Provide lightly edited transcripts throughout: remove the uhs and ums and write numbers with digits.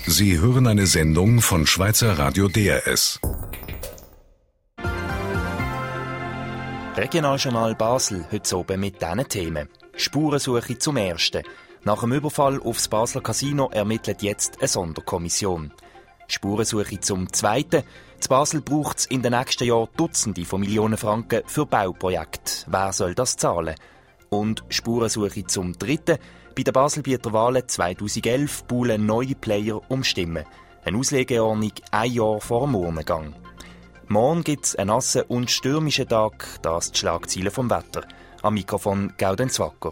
Sie hören eine Sendung von Schweizer Radio DRS. Regionaljournal Basel heute oben mit diesen Themen. Spurensuche zum Ersten. Nach dem Überfall aufs Basler Casino ermittelt jetzt eine Sonderkommission. Spurensuche zum Zweiten. In Basel braucht es in den nächsten Jahren Dutzende von Millionen Franken für Bauprojekte. Wer soll das zahlen? Und Spurensuche zum Dritten. Bei den Baselbieter Wahlen 2011 buhlen neue Player um Stimmen. Eine Auslegeordnung ein Jahr vor dem Urnengang. Morgen gibt es einen nassen und stürmischen Tag, das die Schlagzeilen vom Wetter. Am Mikrofon Gaudenz Wacker.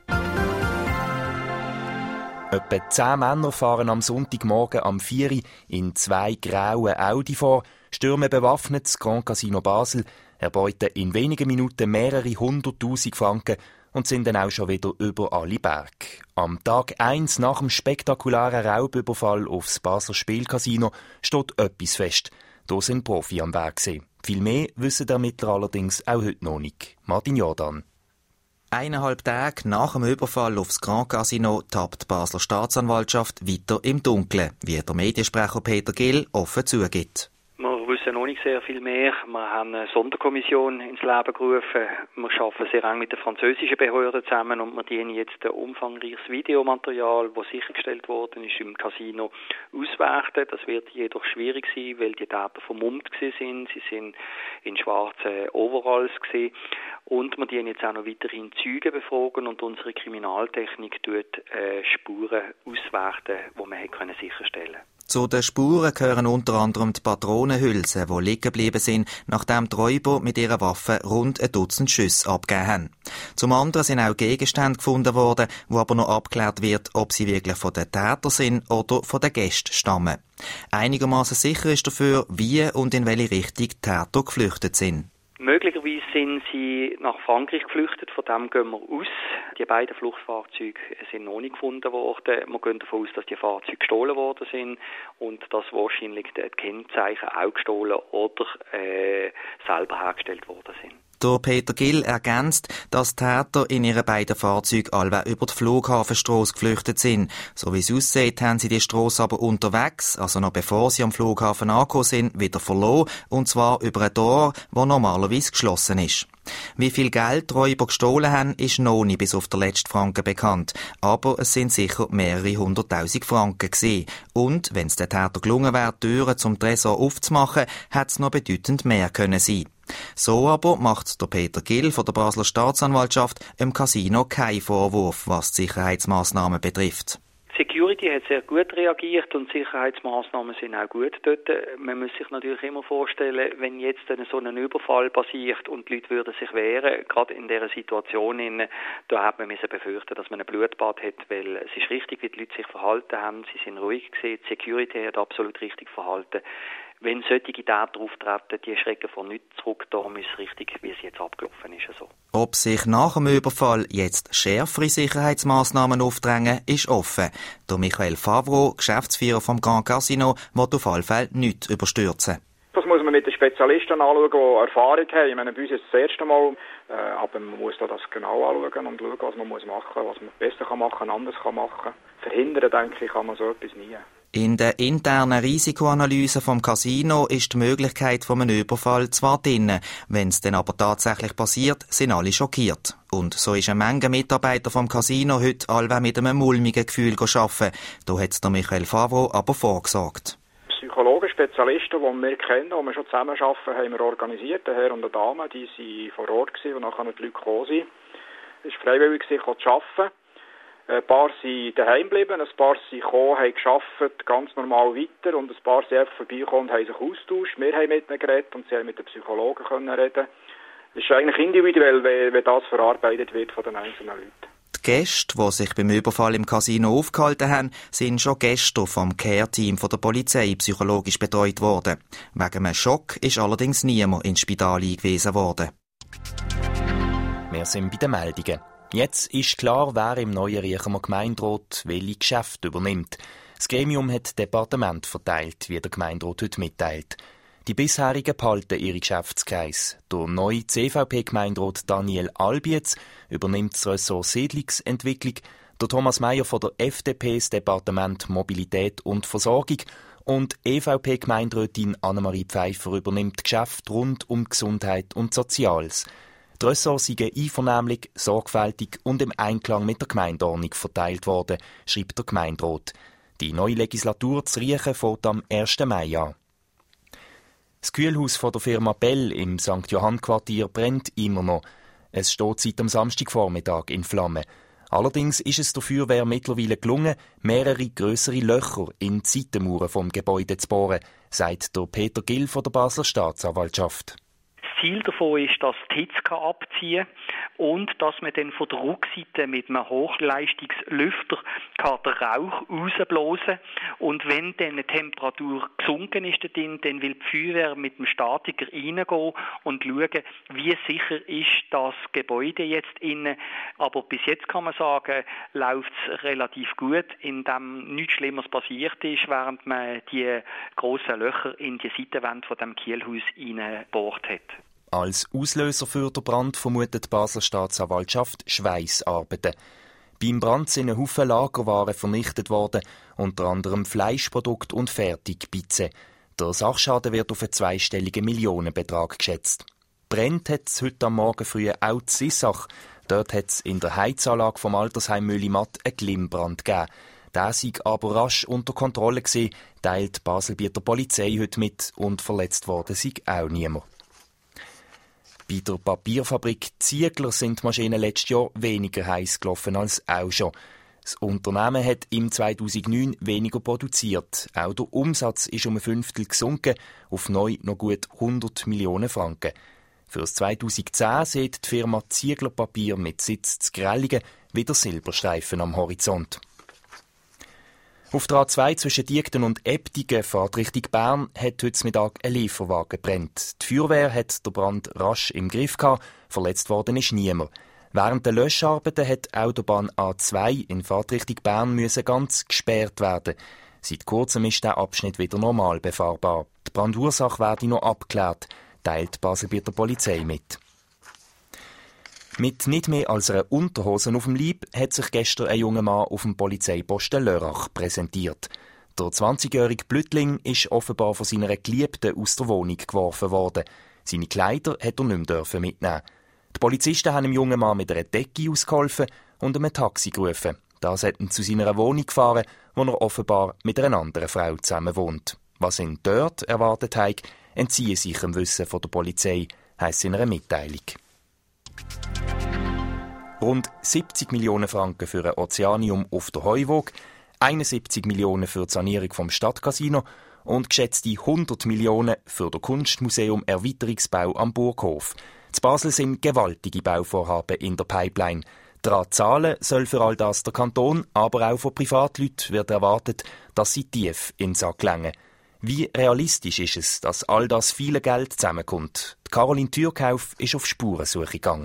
Etwa 10 Männer fahren am Sonntagmorgen am 4 Uhr in 2 grauen Audi vor, stürmen bewaffnet das Grand Casino Basel, erbeuten in wenigen Minuten mehrere 100'000 Franken und sind dann auch schon wieder über alle Berge. Am Tag 1 nach dem spektakulären Raubüberfall aufs Basler Spielcasino steht etwas fest. Da sind Profi am Werk gewesen. Viel mehr wissen die Ermittler allerdings auch heute noch nicht. Martin Jordan. 1,5 Tage nach dem Überfall aufs Grand Casino tappt die Basler Staatsanwaltschaft weiter im Dunkeln, wie der Mediensprecher Peter Gill offen zugibt. Wir wissen noch nicht sehr viel mehr. Wir haben eine Sonderkommission ins Leben gerufen. Wir arbeiten sehr eng mit den französischen Behörden zusammen und wir dienen jetzt ein umfangreiches Videomaterial, das sichergestellt worden ist im Casino, auswerten. Das wird jedoch schwierig sein, weil die Täter vermummt sind. Sie sind in schwarzen Overalls gewesen. Und wir dienen jetzt auch noch weiterhin Zeugen befragen und unsere Kriminaltechnik tut Spuren auswerten, die man sicherstellen konnte. Zu den Spuren gehören unter anderem die Patronenhülsen, die liegen geblieben sind, nachdem die Räuber mit ihrer Waffe rund ein Dutzend Schüsse abgegeben haben. Zum anderen sind auch Gegenstände gefunden worden, wo aber noch abgeklärt wird, ob sie wirklich von den Tätern sind oder von den Gästen stammen. Einigermaßen sicher ist dafür, wie und in welche Richtung die Täter geflüchtet sind. Möglicherweise sind sie nach Frankreich geflüchtet, von dem gehen wir aus. Die beiden Fluchtfahrzeuge sind noch nicht gefunden worden. Wir gehen davon aus, dass die Fahrzeuge gestohlen worden sind und dass wahrscheinlich die Kennzeichen auch gestohlen oder selber hergestellt worden sind. Der Peter Gill ergänzt, dass die Täter in ihren beiden Fahrzeugen allweil über die Flughafenstrasse geflüchtet sind. So wie es aussieht, haben sie die Strasse aber unterwegs, also noch bevor sie am Flughafen angekommen sind, wieder verloren, und zwar über ein Tor, das normalerweise geschlossen ist. Wie viel Geld die Räuber gestohlen haben, ist noch nicht bis auf den letzten Franken bekannt. Aber es sind sicher mehrere 100'000 Franken gewesen. Und wenn es den Täter gelungen wäre, die Türen zum Tresor aufzumachen, hätte es noch bedeutend mehr können sein. So aber macht der Peter Gill von der Basler Staatsanwaltschaft im Casino keinen Vorwurf, was die Sicherheitsmaßnahmen betrifft. Security hat sehr gut reagiert und Sicherheitsmaßnahmen sind auch gut dort. Man muss sich natürlich immer vorstellen, wenn jetzt so ein Überfall passiert und die Leute würden sich wehren, gerade in dieser Situation, da hat man befürchten, dass man ein Blutbad hat, weil es ist richtig, wie die Leute sich verhalten haben. Sie sind ruhig gewesen, die Security hat absolut richtig verhalten. Wenn solche Täter auftreten, die schrecken vor nichts zurück, darum ist es richtig, wie es jetzt abgelaufen ist. Also. Ob sich nach dem Überfall jetzt schärfere Sicherheitsmaßnahmen aufdrängen, ist offen. Der Michael Favreau, Geschäftsführer vom Grand Casino, will auf alle Fälle nichts überstürzen. Das muss man mit den Spezialisten anschauen, die Erfahrung haben. Ich meine, bei uns ist es das erste Mal, aber man muss das genau anschauen und schauen, was man machen muss, was man besser machen kann, anders machen kann. Verhindern, denke ich, kann man so etwas nie. In der internen Risikoanalyse vom Casino ist die Möglichkeit von einem Überfall zwar drin, wenn es dann aber tatsächlich passiert, sind alle schockiert. Und so ist eine Menge Mitarbeiter vom Casino heute allweil mit einem mulmigen Gefühl arbeiten. Da hat es der Michael Favreau aber vorgesorgt. Psychologen, Spezialisten, die wir kennen, die wir schon zusammenarbeiten, haben wir organisiert. Der Herr und die Dame, die waren vor Ort gewesen, und nachher die Leute gekommen sind. Es war freiwillig, sich zu arbeiten. Ein paar sind daheim geblieben, ein paar sind gekommen, haben gearbeitet, ganz normal weiter, und ein paar sind einfach vorbeigekommen und haben sich austauscht. Wir haben mit ihnen geredet und sie haben mit den Psychologen können reden. Es ist eigentlich individuell, wie das verarbeitet wird von den einzelnen Leuten. Die Gäste, die sich beim Überfall im Casino aufgehalten haben, sind schon gestern vom Care-Team der Polizei psychologisch betreut worden. Wegen einem Schock ist allerdings niemand ins Spital eingewiesen worden. Wir sind bei den Meldungen. Jetzt ist klar, wer im neuen Riechemer Gemeinderat welche Geschäfte übernimmt. Das Gremium hat Departement verteilt, wie der Gemeinderat heute mitteilt. Die bisherigen behalten ihre Geschäftskreise. Der neue CVP-Gemeinderat Daniel Albietz übernimmt das Ressort Siedlungsentwicklung, Der Thomas Meyer von der FDP, das Departement Mobilität und Versorgung, und EVP-Gemeinderätin Annemarie Pfeiffer übernimmt Geschäfte rund um Gesundheit und Soziales. Die Ressorts seien einvernehmlich, sorgfältig und im Einklang mit der Gemeindeordnung verteilt worden, schreibt der Gemeinderat. Die neue Legislatur zu Riechen fängt am 1. Mai an. Das Kühlhaus von der Firma Bell im St. Johann-Quartier brennt immer noch. Es steht seit am Samstagvormittag in Flammen. Allerdings ist es der Feuerwehr mittlerweile gelungen, mehrere grössere Löcher in die Seitenmauern vom Gebäude zu bohren, sagt der Peter Gill von der Basler Staatsanwaltschaft. Das Ziel davon ist, dass die Hitze abziehen kann und dass man dann von der Rückseite mit einem Hochleistungslüfter den Rauch rausblasen kann. Und wenn dann die Temperatur gesunken ist, dann will die Feuerwehr mit dem Statiker reingehen und schauen, wie sicher ist das Gebäude jetzt innen. Aber bis jetzt kann man sagen, läuft es relativ gut, indem nichts Schlimmeres passiert ist, während man die grossen Löcher in die Seitenwände von dem Kielhaus reingebohrt hat. Als Auslöser für den Brand vermutet die Basler Staatsanwaltschaft Schweissarbeiten. Beim Brand sind ein Haufen Lagerwaren vernichtet worden, unter anderem Fleischprodukte und Fertigpizzen. Der Sachschaden wird auf einen zweistelligen Millionenbetrag geschätzt. Brennt hat es heute am Morgen früh auch in Sissach. Dort hat es in der Heizanlage vom Altersheim Müllimatt einen Glimmbrand gegeben. Der sei aber rasch unter Kontrolle gewesen, teilt die Baselbieter Polizei heute mit, und verletzt worden sei auch niemand. Bei der Papierfabrik Ziegler sind die Maschinen letztes Jahr weniger heiß gelaufen als auch schon. Das Unternehmen hat im 2009 weniger produziert. Auch der Umsatz ist um ein Fünftel gesunken, auf neu noch gut 100 Millionen Franken. Für das 2010 sieht die Firma Ziegler Papier mit Sitz zu Grellingen wieder Silberstreifen am Horizont. Auf der A2 zwischen Diegden und Ebdingen fährt Richtung Bern hat heute Mittag ein Lieferwagen gebrannt. Die Feuerwehr hat den Brand rasch im Griff gehabt, verletzt worden ist niemand. Während der Löscharbeiten hat die Autobahn A2 in Fahrtrichtung Bern müssen ganz gesperrt werden. Seit kurzem ist der Abschnitt wieder normal befahrbar. Die Brandursache werde noch abgeklärt, teilt die Baselbieter Polizei mit. Mit nicht mehr als einer Unterhose auf dem Leib hat sich gestern ein junger Mann auf dem Polizeiposten Lörrach präsentiert. Der 20-jährige Blütling ist offenbar von seiner Geliebten aus der Wohnung geworfen worden. Seine Kleider hat er nicht mehr mitnehmen. Die Polizisten haben dem jungen Mann mit einer Decke ausgeholfen und einem Taxi gerufen. Das hat ihn zu seiner Wohnung gefahren, wo er offenbar mit einer anderen Frau zusammen wohnt. Was ihn dort erwartet hat, entziehe sich dem Wissen von der Polizei, heisst in einer Mitteilung. Rund 70 Millionen Franken für ein Ozeanium auf der Heuwog, 71 Millionen für die Sanierung vom Stadtcasino und geschätzte 100 Millionen für das Kunstmuseum Erweiterungsbau am Burghof. In Basel sind gewaltige Bauvorhaben in der Pipeline. Daran zahlen soll für all das der Kanton, aber auch von Privatleuten wird erwartet, dass sie tief in den Sack lenken. Wie realistisch ist es, dass all das viele Geld zusammenkommt? Die Caroline Türkauf ist auf Spurensuche gegangen.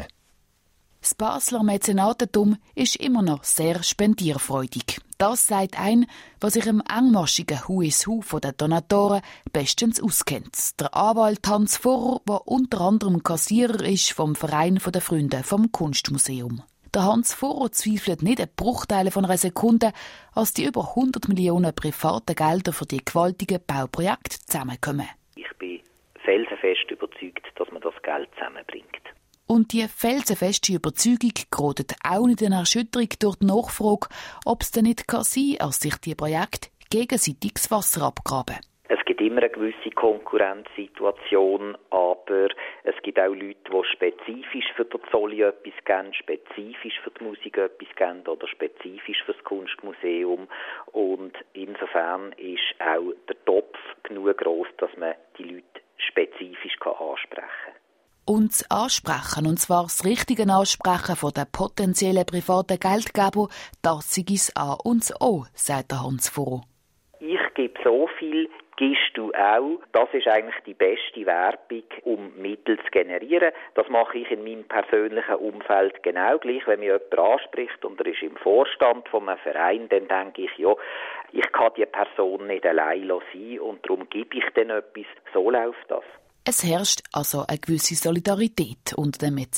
Das Basler Mäzenatentum ist immer noch sehr spendierfreudig. Das sagt ein, was sich im engmaschigen Who is Who der Donatoren bestens auskennt. Der Anwalt Hans Vorer, der unter anderem Kassierer ist vom Verein der Freunde vom Kunstmuseum. Der Hans Vorer zweifelt nicht einen Bruchteil von einer Sekunde, als die über 100 Millionen privaten Gelder für die gewaltigen Bauprojekte zusammenkommen. Ich bin felsenfest überzeugt, dass man das Geld zusammenbringt. Und die felsenfeste Überzeugung gerät auch nicht in Erschütterung durch die Nachfrage, ob es denn nicht sein kann, als sich die Projekte gegenseitig das Wasser abgraben. Es gibt immer eine gewisse Konkurrenzsituation, aber es gibt auch Leute, die spezifisch für den Zolli etwas geben, spezifisch für die Musik etwas geben oder spezifisch für das Kunstmuseum. Und insofern ist auch der Topf genug gross, dass man die Leute spezifisch ansprechen kann. Und das Ansprechen, und zwar das richtige Ansprechen von den potenziellen privaten Geldgebern, das sei es A und das O, sagt der Hans Vorer. Ich gebe so viel, gibst du auch. Das ist eigentlich die beste Werbung, um Mittel zu generieren. Das mache ich in meinem persönlichen Umfeld genau gleich. Wenn mich jemand anspricht und er ist im Vorstand von einem Verein, dann denke ich, ja, ich kann die Person nicht allein sein und darum gebe ich dann etwas. So läuft das. Es herrscht also eine gewisse Solidarität unter den Mäzen.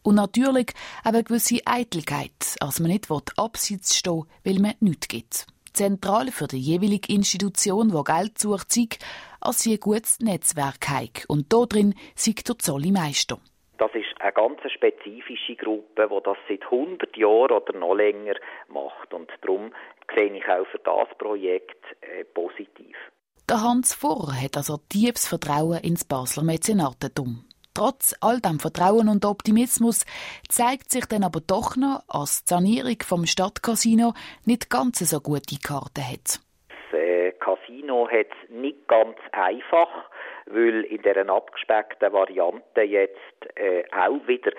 Und natürlich eine gewisse Eitelkeit, als man nicht abseits stehen will, weil man nichts gibt. Zentral für die jeweilige Institution, die Geld sucht, sei, als sie ein gutes Netzwerk hat. Und da drin sei der Zollimeister. Das ist eine ganz spezifische Gruppe, die das seit 100 Jahren oder noch länger macht. Und darum sehe ich auch für das Projekt positiv. Der Hans Vorer hat also tiefes Vertrauen ins Basler Mäzenatentum. Trotz all dem Vertrauen und Optimismus zeigt sich dann aber doch noch, dass die Sanierung vom Stadtcasino nicht ganz so gute Karten hat. Das Casino hat es nicht ganz einfach, weil in dieser abgespeckten Variante jetzt auch wieder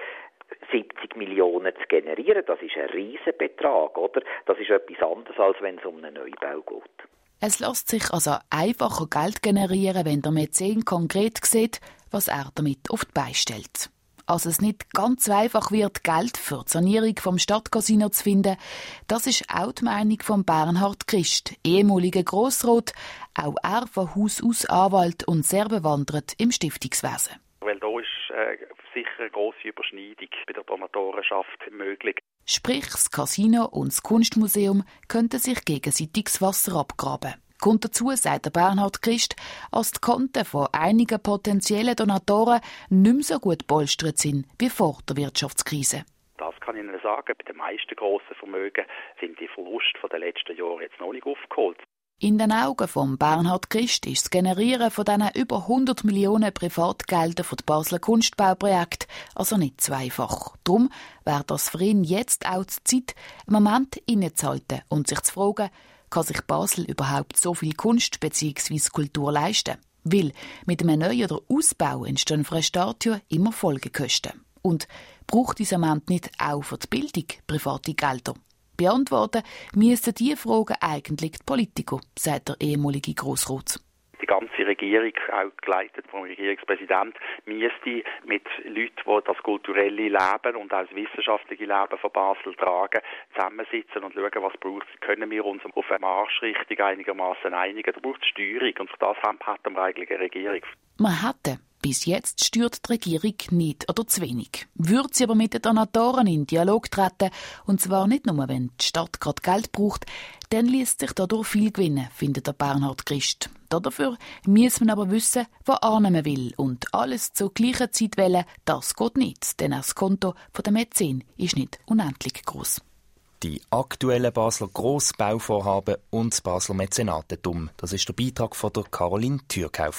70 Millionen zu generieren. Das ist ein Riesenbetrag, oder? Das ist etwas anderes, als wenn es um einen Neubau geht. Es lässt sich also einfacher Geld generieren, wenn der Mäzen konkret sieht, was er damit auf die Beine stellt. Also es nicht ganz so einfach wird, Geld für die Sanierung vom Stadtcasino zu finden, das ist auch die Meinung von Bernhard Christ, ehemaliger Grossrat, auch er von Haus aus Anwalt und sehr bewandert im Stiftungswesen. Weil da ist sicher eine grosse Überschneidung bei der Donatorenschaft möglich. Sprich, das Casino und das Kunstmuseum könnten sich gegenseitig das Wasser abgraben. Kommt dazu, sagt der Bernhard Christ, als die Konten von einigen potenziellen Donatoren nicht mehr so gut gepolstert sind wie vor der Wirtschaftskrise. Das kann ich Ihnen sagen. Bei den meisten grossen Vermögen sind die Verluste der letzten Jahre jetzt noch nicht aufgeholt. In den Augen von Bernhard Christ ist das Generieren von diesen über 100 Millionen Privatgeldern für das Basler Kunstbauprojekt also nicht so einfach. Darum wäre das für ihn jetzt auch die Zeit, einen Moment innezuhalten und sich zu fragen, kann sich Basel überhaupt so viel Kunst bzw. Kultur leisten? Weil mit einem Neu- oder Ausbau entstehen für ein Stadion immer Folgekosten. Und braucht dieser Moment nicht auch für die Bildung private Gelder? Beantworten müssten diese Fragen eigentlich die Politiker, sagt der ehemalige Grossrat. Die ganze Regierung, auch geleitet vom Regierungspräsidenten, müsste mit Leuten, die das kulturelle Leben und auch das wissenschaftliche Leben von Basel tragen, zusammensitzen und schauen, was braucht es. Können wir uns auf eine Marschrichtung einigermaßen einigen? Da braucht es Steuerung und für das haben wir eigentlich eine Regierung. Man hätte. Bis jetzt steuert die Regierung nicht oder zu wenig. Würde sie aber mit den Donatoren in Dialog treten, und zwar nicht nur, wenn die Stadt gerade Geld braucht, dann liest sich dadurch viel gewinnen, findet der Bernhard Christ. Dafür muss man aber wissen, wo man will. Und alles zur gleichen Zeit wählen, das geht nicht, denn das Konto der Mäzen ist nicht unendlich groß. Die aktuellen Basler Grossbauvorhaben und das Basler Mäzenatentum. Das ist der Beitrag von der Caroline Türkauf.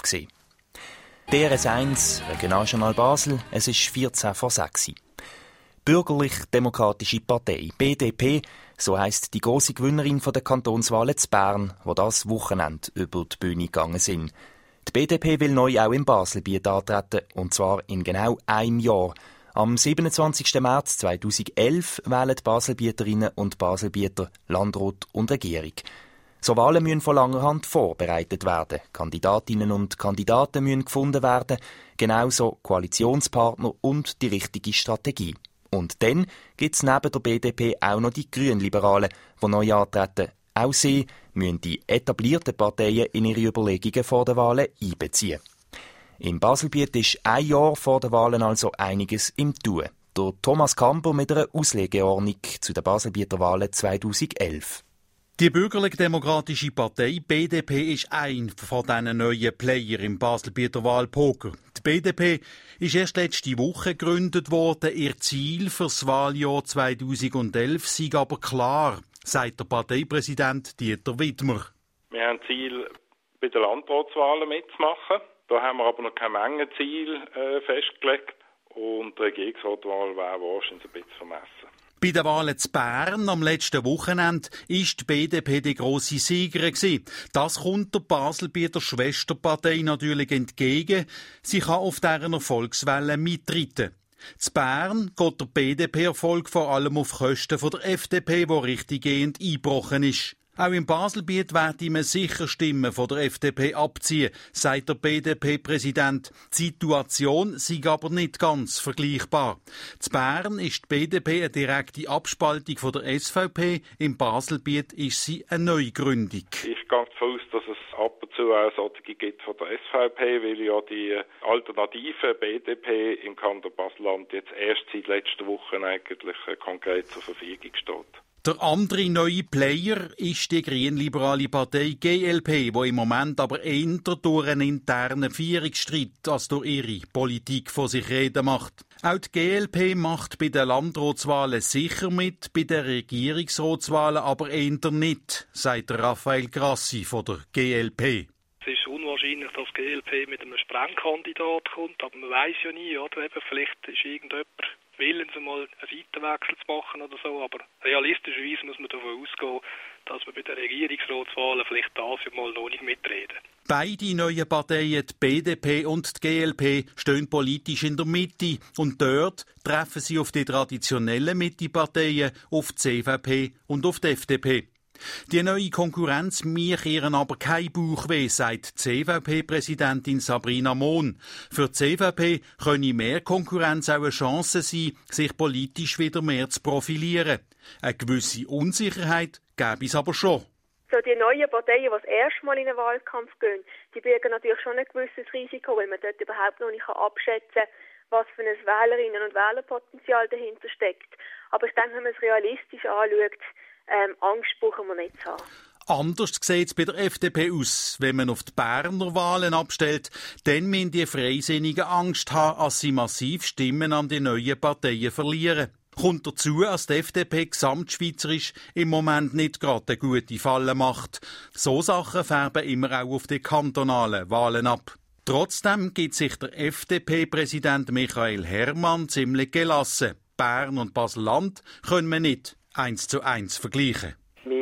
DRS1, Regionaljournal Basel, es ist 14 vor 6. Bürgerlich-Demokratische Partei, BDP, so heisst die grosse Gewinnerin der Kantonswahlen zu Bern, die das Wochenende über die Bühne gegangen sind. Die BDP will neu auch im Baselbiet antreten, und zwar in genau einem Jahr. Am 27. März 2011 wählen die Baselbieterinnen und Baselbieter Landrat und Regierung. So Wahlen müssen von langer Hand vorbereitet werden. Kandidatinnen und Kandidaten müssen gefunden werden, genauso Koalitionspartner und die richtige Strategie. Und dann gibt es neben der BDP auch noch die Grünliberalen, die neu antreten. Auch sie müssen die etablierten Parteien in ihre Überlegungen vor den Wahlen einbeziehen. Im Baselbiet ist ein Jahr vor den Wahlen also einiges im Tun. Der Thomas Kamper mit einer Auslegeordnung zu den Baselbieter Wahlen 2011. Die bürgerlich-demokratische Partei BDP ist ein von diesen neuen Player im Baselbieter Wahlpoker. Die BDP ist erst letzte Woche gegründet worden. Ihr Ziel fürs Wahljahr 2011 sei aber klar, sagt der Parteipräsident Dieter Widmer. Wir haben das Ziel, bei den Landratswahlen mitzumachen. Da haben wir aber noch kein Mengenziel festgelegt. Und die Regierungsratwahl wäre wahrscheinlich ein bisschen vermessen. Bei den Wahlen zu Bern am letzten Wochenende ist die BDP die grosse Siegerin. Das kommt der Baselbieter Schwesterpartei natürlich entgegen. Sie kann auf deren Erfolgswelle mitreiten. Zu Bern geht der BDP-Erfolg vor allem auf Kosten von der FDP, die richtiggehend eingebrochen ist. Auch im Baselbiet werde man sicher Stimmen von der FDP abziehen, sagt der BDP-Präsident. Die Situation sei aber nicht ganz vergleichbar. In Bern ist die BDP eine direkte Abspaltung von der SVP, im Baselbiet ist sie eine Neugründung. Ich gehe davon aus, dass es ab und zu auch solche gibt von der SVP, weil ja die alternative BDP im Kanton Basel-Land jetzt erst seit letzter Woche eigentlich konkret zur Verfügung steht. Der andere neue Player ist die grünliberale Partei GLP, die im Moment aber eher durch einen internen Führungsstreit als durch ihre Politik von sich reden macht. Auch die GLP macht bei den Landratswahlen sicher mit, bei den Regierungsratswahlen aber eher nicht, sagt Raphael Grassi von der GLP. Es ist unwahrscheinlich, dass die GLP mit einem Sprengkandidat kommt, aber man weiß ja nie, oder? Eben, vielleicht ist irgendjemand willens, mal einen Seitenwechsel zu machen oder so, aber realistischerweise muss man davon ausgehen, dass wir bei den Regierungsratswahlen vielleicht das Jahr mal noch nicht mitreden. Beide neuen Parteien, die BDP und die GLP, stehen politisch in der Mitte und dort treffen sie auf die traditionellen Mitteparteien, auf die CVP und auf die FDP. Die neue Konkurrenz macht ihren aber kein Bauchweh, sagt die CVP-Präsidentin Sabrina Mohn. Für die CVP könne mehr Konkurrenz auch eine Chance sein, sich politisch wieder mehr zu profilieren. Eine gewisse Unsicherheit gäbe es aber schon. So die neuen Parteien, die das erste Mal in einen Wahlkampf gehen, die birgen natürlich schon ein gewisses Risiko, weil man dort überhaupt noch nicht abschätzen kann, was für ein Wählerinnen- und Wählerpotenzial dahinter steckt. Aber ich denke, wenn man es realistisch anschaut, Angst brauchen wir nicht zu haben. Anders sieht es bei der FDP aus. Wenn man auf die Berner Wahlen abstellt, dann müssen die Freisinnigen Angst haben, dass sie massiv Stimmen an die neuen Parteien verlieren. Kommt dazu, dass die FDP gesamtschweizerisch im Moment nicht gerade eine gute Falle macht. So Sachen färben immer auch auf die kantonalen Wahlen ab. Trotzdem gibt sich der FDP-Präsident Michael Herrmann ziemlich gelassen. Bern und Basel-Land können wir nicht 1:1 vergleichen.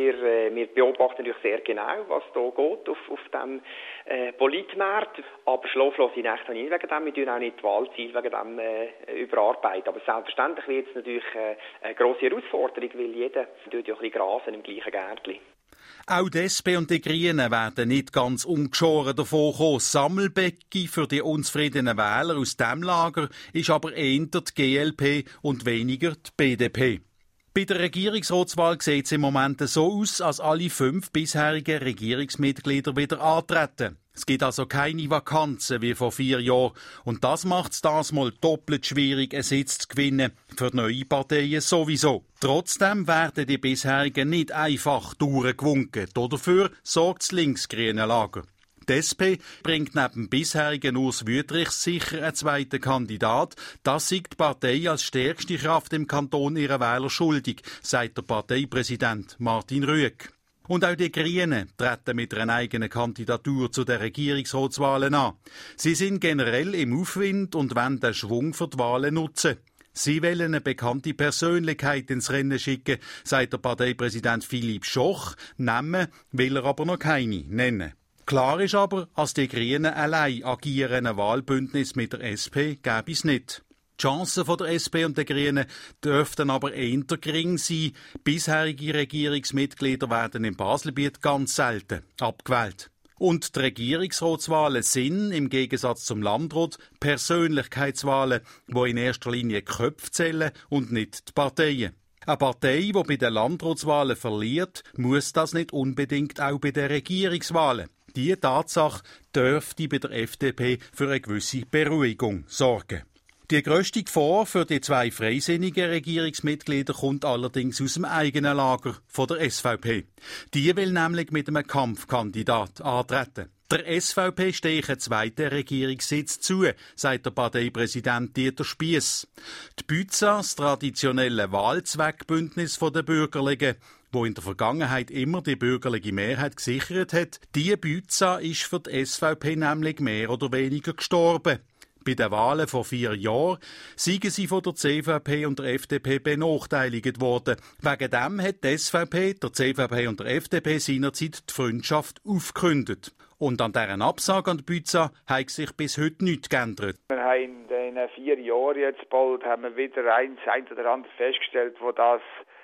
Wir beobachten natürlich sehr genau, was da geht auf dem Politmarkt. Aber schlaflose Nächte habe ich nicht wegen dem. Wir tun auch nicht die Wahlziele wegen dem überarbeiten. Aber selbstverständlich wird es natürlich eine grosse Herausforderung, weil jeder tut ja ein bisschen grasen im gleichen Gärtchen. Auch die SP und die Grünen werden nicht ganz ungeschoren davon kommen. Sammelbecken für die unzufriedenen Wähler aus diesem Lager ist aber eher die GLP und weniger die BDP. Bei der Regierungsratswahl sieht es im Moment so aus, als alle 5 bisherigen Regierungsmitglieder wieder antreten. Es gibt also keine Vakanzen wie vor 4 Jahren. Und das macht es das mal doppelt schwierig, einen Sitz zu gewinnen. Für neue Parteien sowieso. Trotzdem werden die bisherigen nicht einfach durchgewunken. Dafür sorgt das linksgrüne Lager. Die SP bringt neben dem bisherigen Urs Wüthrich sicher einen zweiten Kandidat. Das sieht die Partei als stärkste Kraft im Kanton ihrer Wähler schuldig, sagt der Parteipräsident Martin Rüegg. Und auch die Grünen treten mit einer eigenen Kandidatur zu den Regierungsratswahlen an. Sie sind generell im Aufwind und wollen den Schwung für die Wahlen nutzen. Sie wollen eine bekannte Persönlichkeit ins Rennen schicken, sagt der Parteipräsident Philipp Schoch. Namen will er aber noch keine nennen. Klar ist aber, als die Grünen allein agieren, ein Wahlbündnis mit der SP gäbe es nicht. Die Chancen der SP und der Grünen dürften aber eher gering sein. Bisherige Regierungsmitglieder werden im Baselbiet ganz selten abgewählt. Und die Regierungsratswahlen sind, im Gegensatz zum Landrat, Persönlichkeitswahlen, die in erster Linie die Köpfe zählen und nicht die Parteien. Eine Partei, die bei den Landratswahlen verliert, muss das nicht unbedingt auch bei den Regierungswahlen. Diese Tatsache dürfte bei der FDP für eine gewisse Beruhigung sorgen. Die grösste Gefahr für die 2 freisinnigen Regierungsmitglieder kommt allerdings aus dem eigenen Lager von der SVP. Die will nämlich mit einem Kampfkandidat antreten. Der SVP stehe ein zweiter Regierungssitz zu, sagt der Parteipräsident Dieter Spiess. Die Büza, das traditionelle Wahlzweckbündnis der Bürgerlichen, wo in der Vergangenheit immer die bürgerliche Mehrheit gesichert hat, diese Büza ist für die SVP nämlich mehr oder weniger gestorben. Bei den Wahlen vor 4 Jahren seien sie von der CVP und der FDP benachteiligt worden. Wegen dem hat die SVP, der CVP und der FDP seinerzeit die Freundschaft aufgekündigt. Und an deren Absage an die Büza hat sich bis heute nichts geändert. Wir haben in den 4 Jahren jetzt bald haben wir wieder eins oder andere festgestellt, wo das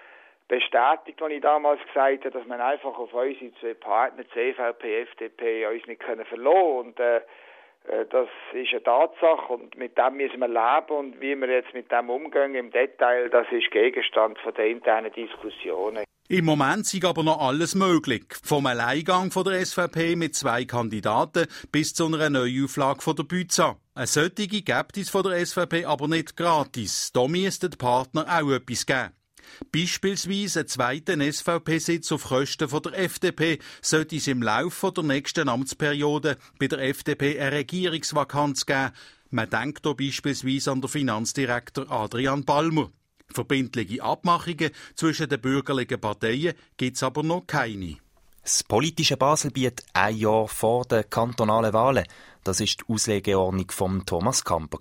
bestätigt, was ich damals gesagt habe, dass man einfach auf unsere zwei Partner, CVP, FDP, uns nicht verlassen können. Und das ist eine Tatsache und mit dem müssen wir leben. Und wie wir jetzt mit dem umgehen im Detail, das ist Gegenstand von der internen Diskussionen. Im Moment ist aber noch alles möglich. Vom Alleingang von der SVP mit 2 Kandidaten bis zu einer Neuauflage von der Büza. Eine solche gibt es von der SVP aber nicht gratis. Da müssten die Partner auch etwas geben. Beispielsweise einen zweiten SVP-Sitz auf Kosten von der FDP sollte es im Laufe der nächsten Amtsperiode bei der FDP eine Regierungsvakanz geben. Man denkt hier beispielsweise an den Finanzdirektor Adrian Balmer. Verbindliche Abmachungen zwischen den bürgerlichen Parteien gibt es aber noch keine. Das politische Baselbiet ein Jahr vor den kantonalen Wahlen, das ist die Auslegeordnung von Thomas Kamper.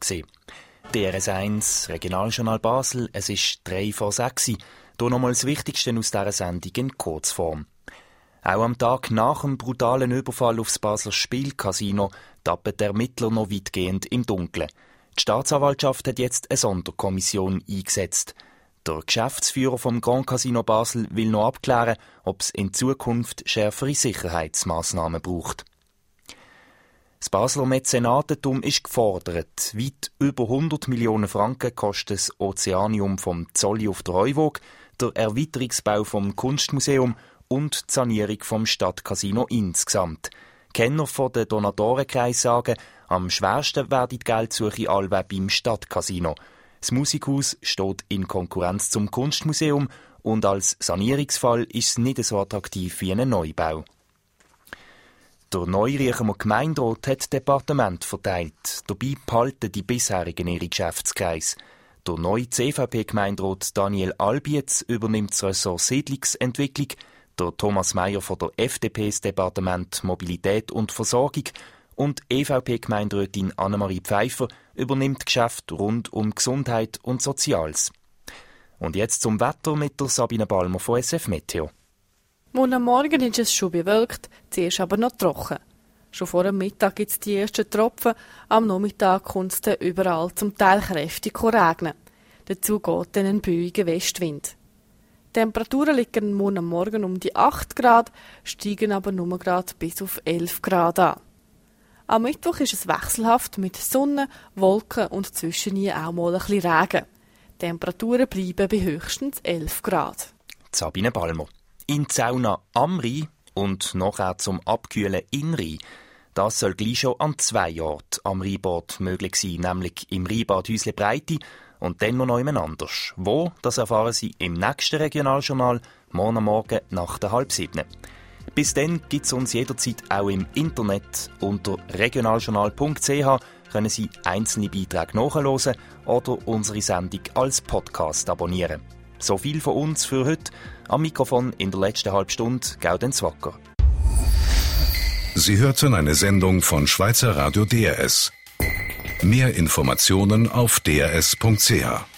DRS1, Regionaljournal Basel, es ist 5:03. Hier nochmal das Wichtigste aus dieser Sendung in Kurzform. Auch am Tag nach dem brutalen Überfall aufs Basler Spielcasino tappen die Ermittler noch weitgehend im Dunkeln. Die Staatsanwaltschaft hat jetzt eine Sonderkommission eingesetzt. Der Geschäftsführer vom Grand Casino Basel will noch abklären, ob es in Zukunft schärfere Sicherheitsmaßnahmen braucht. Das Basler Mäzenatentum ist gefordert. Weit über 100 Millionen Franken kostet das Ozeanium vom Zolli auf der Heuwog, der Erweiterungsbau vom Kunstmuseum und die Sanierung vom Stadtcasino insgesamt. Kenner von den Donatorenkreis sagen, am schwersten werde die Geldsuche allweil beim Stadtcasino. Das Musikhaus steht in Konkurrenz zum Kunstmuseum und als Sanierungsfall ist es nicht so attraktiv wie ein Neubau. Der Neuriechemer Gemeinderat hat das Departement verteilt. Dabei behalten die bisherigen ihre Geschäftskreise. Der neue CVP-Gemeinderat Daniel Albietz übernimmt das Ressort Siedlungsentwicklung, der Thomas Meyer von der FDP das Departement Mobilität und Versorgung und EVP-Gemeinderätin Annemarie Pfeiffer übernimmt Geschäfte rund um Gesundheit und Soziales. Und jetzt zum Wetter mit der Sabine Balmer von SF Meteo. Am Morgen ist es schon bewölkt, zuerst aber noch trocken. Schon vor dem Mittag gibt es die ersten Tropfen, am Nachmittag kommt es dann überall zum Teil kräftig regnen. Dazu geht dann ein böiger Westwind. Die Temperaturen liegen morgen am Morgen um die 8 Grad, steigen aber nur gerade bis auf 11 Grad an. Am Mittwoch ist es wechselhaft mit Sonne, Wolken und zwischendurch auch mal ein bisschen Regen. Die Temperaturen bleiben bei höchstens 11 Grad. Sabine Balmer. In die Sauna am Rhein und nachher zum Abkühlen in Rhein. Das soll gleich schon an 2 Orten am Rheinbad möglich sein, nämlich im Rheinbad Häusle Breite und dann noch jemand anders. Wo, das erfahren Sie im nächsten Regionaljournal, morgen Morgen nach der 6:30. Bis dann gibt es uns jederzeit auch im Internet. Unter regionaljournal.ch können Sie einzelne Beiträge nachhören oder unsere Sendung als Podcast abonnieren. So viel von uns für heute. Am Mikrofon in der letzten Halbstunde Gaudenz Wacker. Sie hörten eine Sendung von Schweizer Radio DRS. Mehr Informationen auf drs.ch.